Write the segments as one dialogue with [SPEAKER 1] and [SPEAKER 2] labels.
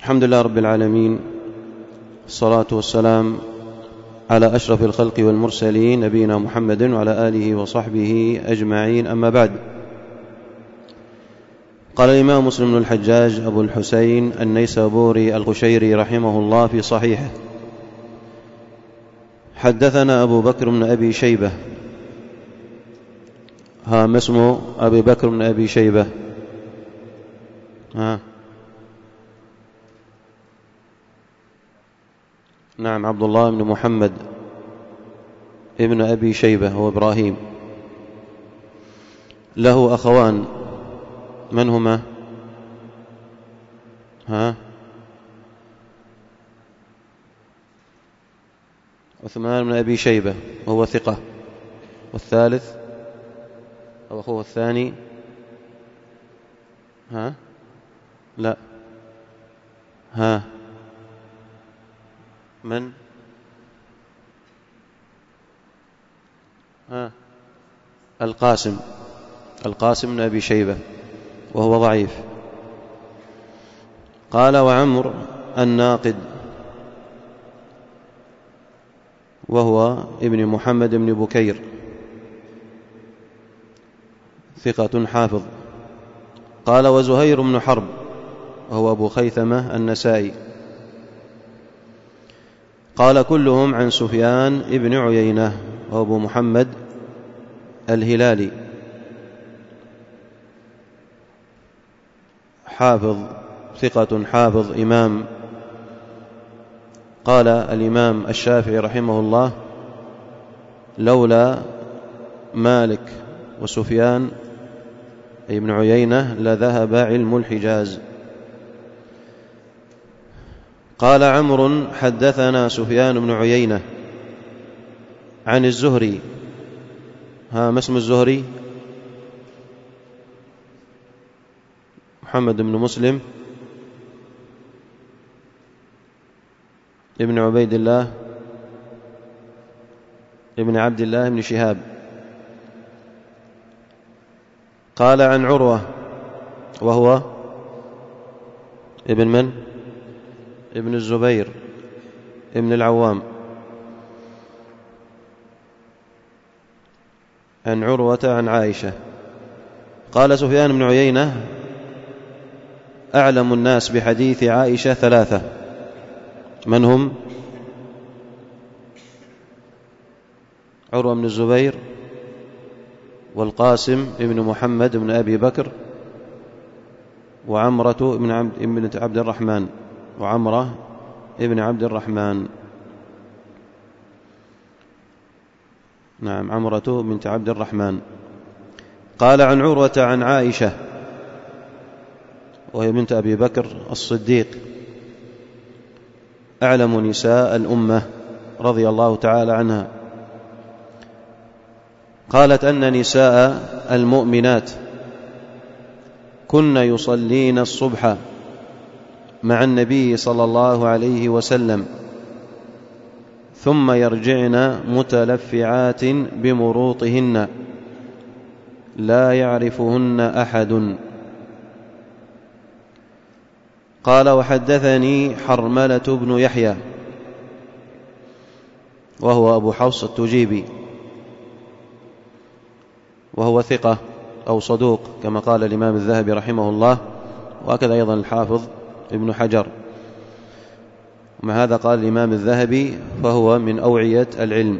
[SPEAKER 1] الحمد لله رب العالمين، الصلاة والسلام على أشرف الخلق والمرسلين نبينا محمد وعلى آله وصحبه أجمعين، أما بعد. قال الإمام مسلم بن الحجاج أبو الحسين النيسابوري القشيري رحمه الله في صحيحه: حدثنا أبو بكر بن أبي شيبة. ما اسمه أبي بكر بن أبي شيبة؟ نعم، عبد الله بن محمد ابن أبي شيبة هو إبراهيم. له أخوان، من هما؟ عثمان بن أبي شيبة وهو ثقة، والثالث أو أخوه الثاني لا من؟ القاسم بن أبي شيبة وهو ضعيف. قال: وعمر الناقد وهو ابن محمد بن بكير ثقة حافظ. قال: وزهير بن حرب وهو أبو خيثمة النسائي. قال: كلهم عن سفيان ابن عيينة وأبو محمد الهلالي، حافظ ثقة حافظ إمام. قال الإمام الشافعي رحمه الله: لولا مالك وسفيان أي ابن عيينة لذهب علم الحجاز. قال عمرو: حدثنا سفيان بن عيينة عن الزهري. ما اسم الزهري؟ محمد بن مسلم ابن عبيد الله ابن عبد الله بن شهاب. قال عن عروة وهو ابن من؟ ابن الزبير ابن العوام. عن عروة عن عائشة. قال سفيان بن عيينة: أعلم الناس بحديث عائشة ثلاثة. من هم؟ عروة بن الزبير، والقاسم ابن محمد بن أبي بكر، وعمرة ابن عبد الرحمن، وعمرة ابن عبد الرحمن. نعم، عمرة بنت عبد الرحمن. قال عن عروة عن عائشة وهي بنت أبي بكر الصديق، أعلم نساء الأمة رضي الله تعالى عنها. قالت أن نساء المؤمنات كن يصلين الصبح مع النبي صلى الله عليه وسلم، ثم يرجعن متلفعات بمروطهن لا يعرفهن أحد. قال: وحدثني حرملة بن يحيى وهو أبو حفص التجيبي، وهو ثقة أو صدوق كما قال الإمام الذهبي رحمه الله، وهكذا أيضا الحافظ ابن حجر. ومع هذا قال الإمام الذهبي: فهو من أوعية العلم،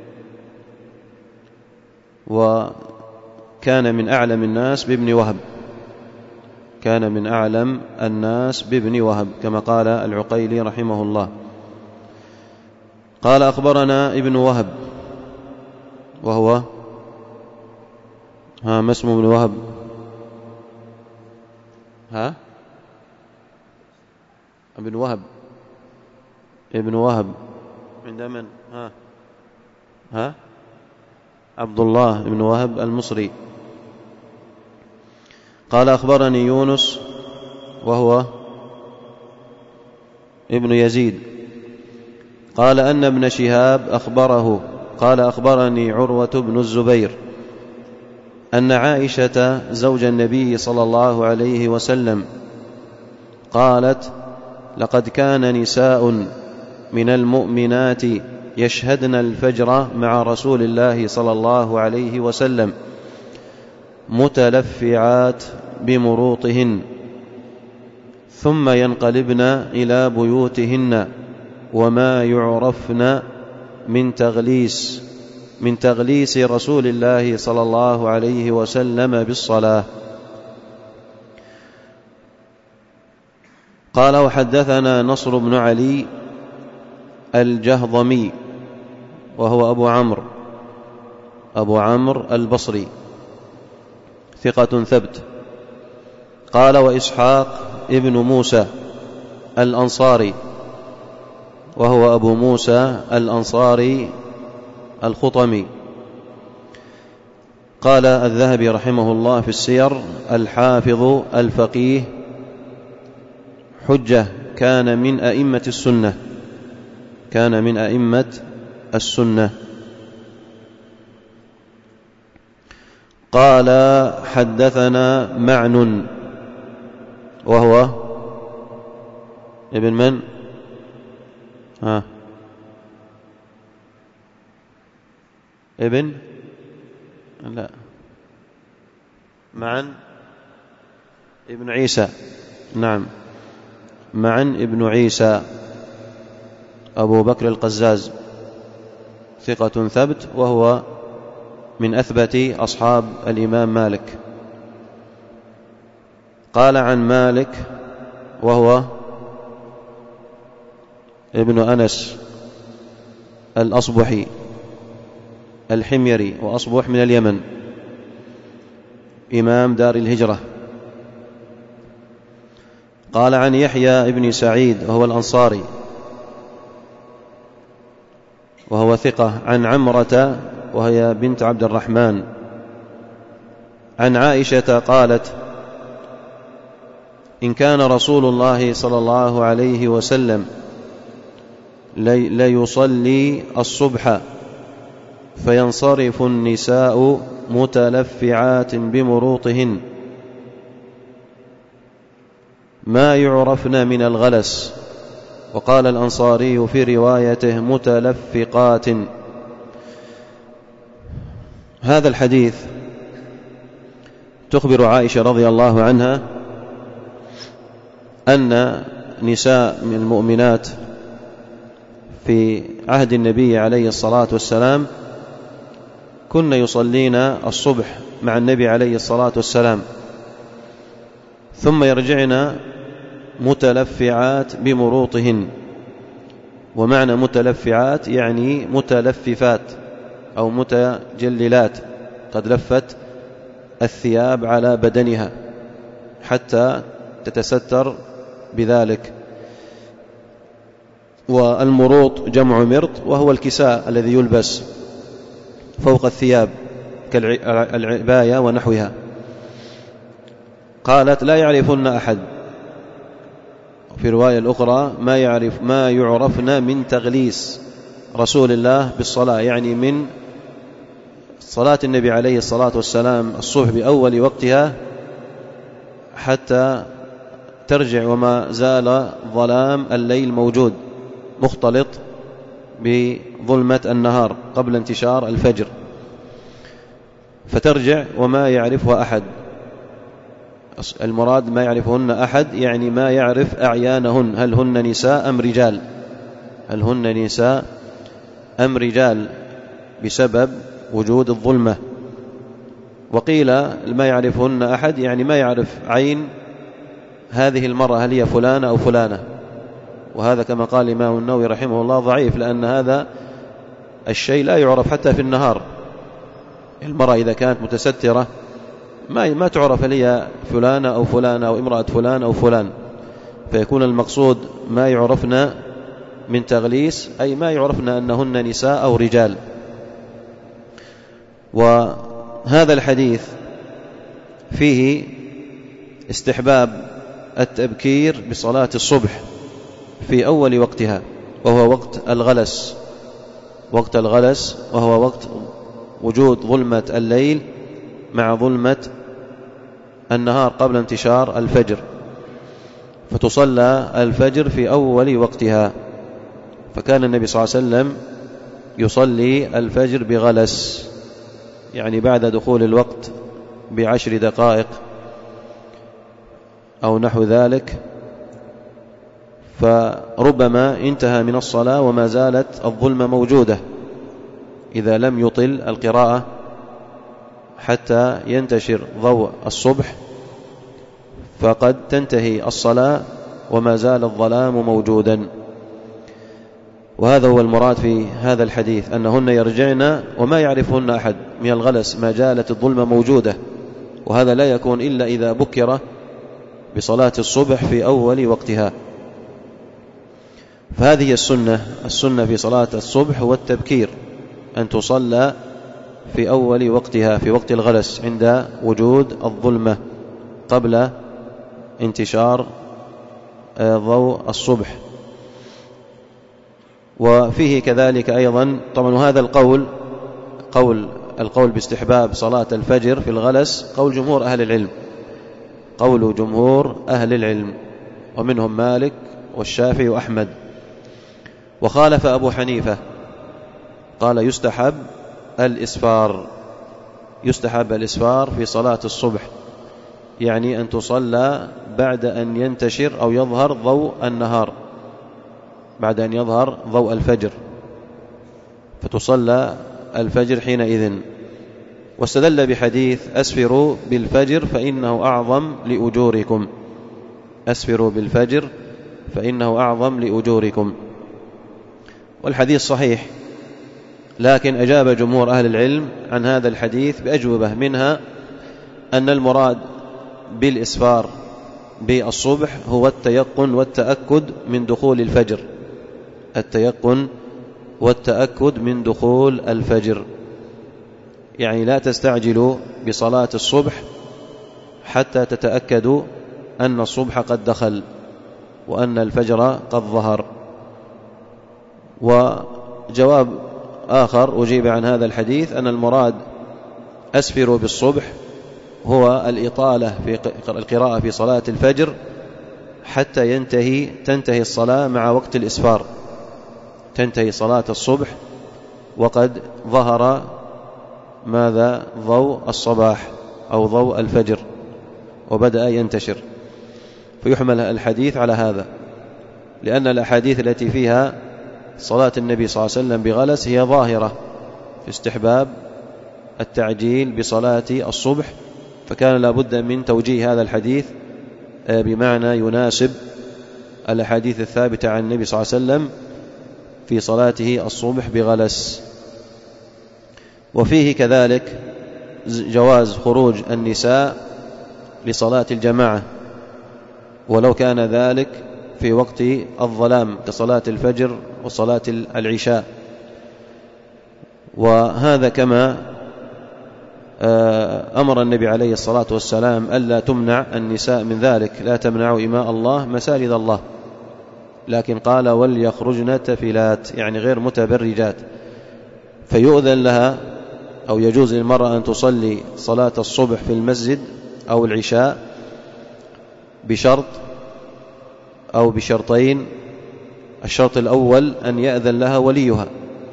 [SPEAKER 1] وكان من أعلم الناس بابن وهب، كان من أعلم الناس بابن وهب كما قال العقيلي رحمه الله. قال: أخبرنا ابن وهب وهو ما اسمه ابن وهب؟ ابن وهب عند من؟ عبد الله بن وهب المصري. قال: أخبرني يونس وهو ابن يزيد. قال: أن ابن شهاب أخبره قال: أخبرني عروة بن الزبير أن عائشة زوج النبي صلى الله عليه وسلم قالت: لقد كان نساء من المؤمنات يشهدن الفجر مع رسول الله صلى الله عليه وسلم متلفعات بمروطهن ثم ينقلبن إلى بيوتهن وما يعرفن من تغليس رسول الله صلى الله عليه وسلم بالصلاة. قال وحدثنا نصر بن علي الجهضمي وهو أبو عمرو البصري ثقة ثبت. قال وإسحاق ابن موسى الأنصاري وهو أبو موسى الأنصاري الخطمي. قال الذهبي رحمه الله في السير الحافظ الفقيه حجة كان من أئمة السنة. قال حدثنا معن وهو ابن من؟ ابن لا معن ابن عيسى. نعم معن ابن عيسى أبو بكر القزاز ثقة ثبت وهو من أثبت أصحاب الإمام مالك. قال عن مالك وهو ابن أنس الأصبحي الحميري، وأصبح من اليمن، إمام دار الهجرة. قال عن يحيى ابن سعيد وهو الأنصاري وهو ثقة، عن عمرة وهي بنت عبد الرحمن عن عائشة قالت إن كان رسول الله صلى الله عليه وسلم ليصلي الصبح فينصرف النساء متلفعات بمروطهن ما يعرفن من الغلس. وقال الأنصاري في روايته متلفقات. هذا الحديث تخبر عائشة رضي الله عنها أن نساء من المؤمنات في عهد النبي عليه الصلاة والسلام كن يصلين الصبح مع النبي عليه الصلاة والسلام ثم يرجعن متلفعات بمروطهن. ومعنى متلفعات يعني متلففات أو متجللات، قد لفت الثياب على بدنها حتى تتستر بذلك. والمروط جمع مرط وهو الكساء الذي يلبس فوق الثياب كالعباية ونحوها. قالت لا يعرفن أحد، في رواية الأخرى ما يعرفن من تغليس رسول الله بالصلاة، يعني من صلاة النبي عليه الصلاة والسلام الصبح بأول وقتها حتى ترجع وما زال ظلام الليل موجود مختلط بظلمة النهار قبل انتشار الفجر، فترجع وما يعرفها أحد. المراد ما يعرفهن أحد يعني ما يعرف أعيانهن، هل هن نساء أم رجال بسبب وجود الظلمة. وقيل ما يعرفهن أحد يعني ما يعرف عين هذه المرأة هل هي فلانة أو فلانة. وهذا كما قال الإمام النووي رحمه الله ضعيف، لأن هذا الشيء لا يعرف حتى في النهار. المرأة إذا كانت متسترة ما تعرف هل هي فلانة أو فلانة أو امرأة فلان أو فلان، فيكون المقصود ما يعرفن من تغليس أي ما يعرفن أنهن نساء أو رجال. وهذا الحديث فيه استحباب التبكير بصلاة الصبح في أول وقتها، وهو وقت الغلس، وهو وقت وجود ظلمة الليل مع ظلمة النهار قبل انتشار الفجر. فتصلى الفجر في أول وقتها. فكان النبي صلى الله عليه وسلم يصلي الفجر بغلس، يعني بعد دخول الوقت ب10 دقائق أو نحو ذلك، فربما انتهى من الصلاة وما زالت الظلمة موجودة إذا لم يطل القراءة حتى ينتشر ضوء الصبح، فقد تنتهي الصلاة وما زال الظلام موجودا. وهذا هو المراد في هذا الحديث، أنهن يرجعن وما يعرفهن أحد من الغلس ما زالت الظلمة موجودة، وهذا لا يكون إلا إذا بكر بصلاة الصبح في أول وقتها. فهذه السنة في صلاة الصبح هو التبكير، أن تصلى في أول وقتها في وقت الغلس عند وجود الظلمة قبل انتشار ضوء الصبح. وفيه كذلك أيضا طبعا، وهذا القول باستحباب صلاة الفجر في الغلس قول جمهور أهل العلم، ومنهم مالك والشافعي وأحمد. وخالف أبو حنيفة، قال يستحب الإسفار في صلاة الصبح، يعني أن تصلى بعد أن ينتشر أو يظهر ضوء النهار، بعد أن يظهر ضوء الفجر، فتصلى الفجر حينئذ. واستدل بحديث أسفروا بالفجر فإنه أعظم لأجوركم، أسفروا بالفجر فإنه أعظم لأجوركم. والحديث صحيح، لكن أجاب جمهور أهل العلم عن هذا الحديث بأجوبة، منها أن المراد بالإسفار بالصبح هو التيقن والتأكد من دخول الفجر، التيقن والتأكد من دخول الفجر، يعني لا تستعجلوا بصلاة الصبح حتى تتأكدوا أن الصبح قد دخل وأن الفجر قد ظهر. وجواب آخر أجيب عن هذا الحديث أن المراد أسفروا بالصبح هو الإطالة في القراءة في صلاة الفجر حتى تنتهي الصلاة مع وقت الإسفار، تنتهي صلاة الصبح وقد ظهر ماذا؟ ضوء الصباح أو ضوء الفجر وبدأ ينتشر. فيحمل الحديث على هذا، لأن الأحاديث التي فيها صلاة النبي صلى الله عليه وسلم بغلس هي ظاهرة في استحباب التعجيل بصلاة الصبح، فكان لابد من توجيه هذا الحديث بمعنى يناسب الأحاديث الثابتة عن النبي صلى الله عليه وسلم في صلاته الصبح بغلس. وفيه كذلك جواز خروج النساء لصلاة الجماعة ولو كان ذلك في وقت الظلام كصلاة الفجر وصلاة العشاء، وهذا كما أمر النبي عليه الصلاة والسلام ألا تمنع النساء من ذلك، لا تمنعوا إماء الله مساجد الله، لكن قال وليخرجن تفلات، يعني غير متبرجات، فيؤذن لها أو يجوز للمرأة أن تصلي صلاة الصبح في المسجد أو العشاء بشرط أو بشرطين. الشرط الأول أن يأذن لها وليها،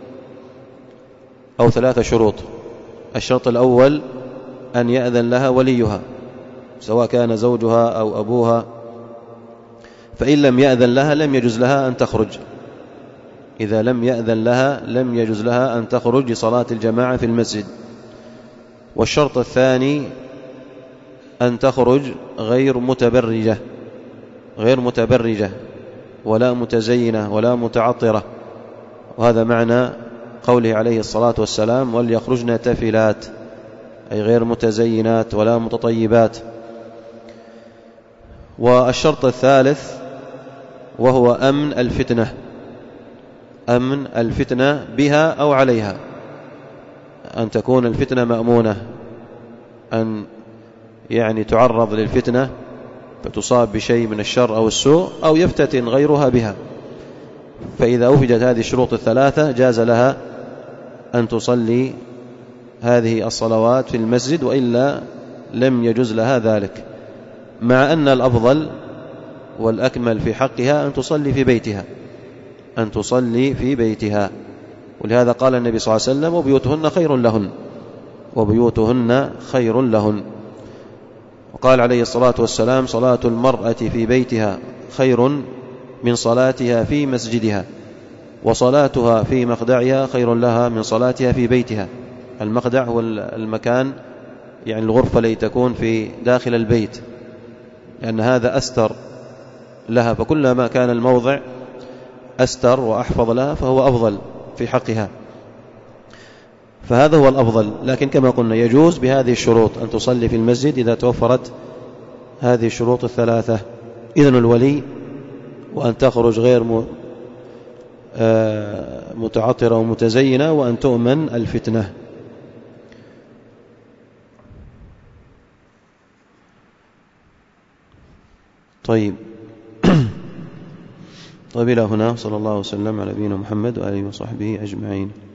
[SPEAKER 1] أو 3 شروط. الشرط الأول أن يأذن لها وليها سواء كان زوجها أو أبوها، فإن لم يأذن لها لم يجوز لها أن تخرج، إذا لم يأذن لها لم يجوز لها أن تخرج لصلاة الجماعة في المسجد. والشرط الثاني أن تخرج غير متبرجة ولا متزينة ولا متعطرة، وهذا معنى قوله عليه الصلاة والسلام وليخرجن تفلات، أي غير متزينات ولا متطيبات. والشرط الثالث وهو أمن الفتنة بها أو عليها، أن تكون الفتنة مأمونة، أن يعني تعرض للفتنة فتصاب بشيء من الشر أو السوء أو يفتتن غيرها بها. فإذا وجدت هذه الشروط الثلاثة جاز لها أن تصلي هذه الصلوات في المسجد، وإلا لم يجوز لها ذلك، مع أن الأفضل والأكمل في حقها أن تصلي في بيتها، أن تصلي في بيتها. ولهذا قال النبي صلى الله عليه وسلم: وبيوتهن خير لهن، وبيوتهن خير لهن. وقال عليه الصلاة والسلام: صلاة المرأة في بيتها خير من صلاتها في مسجدها، وصلاتها في مخدعها خير لها من صلاتها في بيتها. المخدع هو المكان، يعني الغرفة التي تكون في داخل البيت، لأن هذا أستر لها، فكلما كان الموضع أستر وأحفظ لها فهو أفضل في حقها، فهذا هو الأفضل. لكن كما قلنا يجوز بهذه الشروط أن تصلي في المسجد إذا توفرت هذه الشروط الثلاثة: إذن الولي، وأن تخرج غير متعطرة ومتزينة، وأن تؤمن الفتنة. طيب إلى هنا. صلى الله وسلم على نبينا محمد وآله وصحبه أجمعين.